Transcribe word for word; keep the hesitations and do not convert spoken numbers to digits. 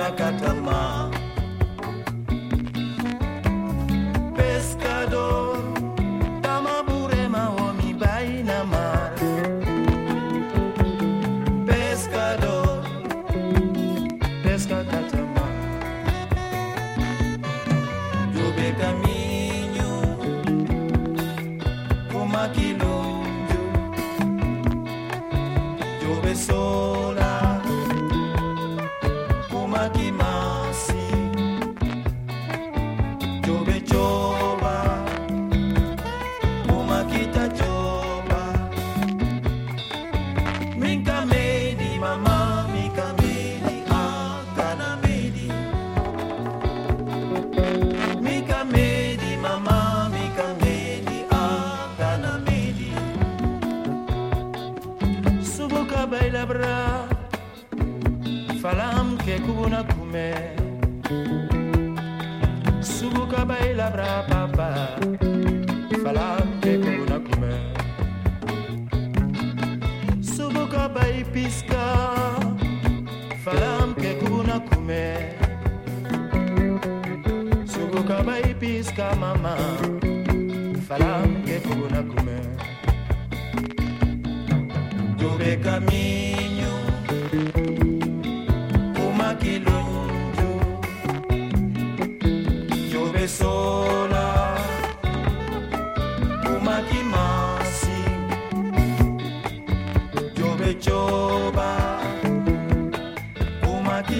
Katama. Pescador, Tamaburema Omi Baina Mar. Pescador, Pesca Katama. Jobe caminho, uma quilombo. Jobe sola, uma quimasi. Jobe choba, uma kita choba. Minka medi mama, minka medi akana medi. Minka medi mama, minka medi akana medi. Subuka baila bra, falam ke kubuna kume. Subuka baila bra papa, falam ke kubuna kume. Subuka bai piska, falam ke kubuna kume. Subuka bai piska mama, falam ke kubuna kume. Jobe caminho, uma quilombo.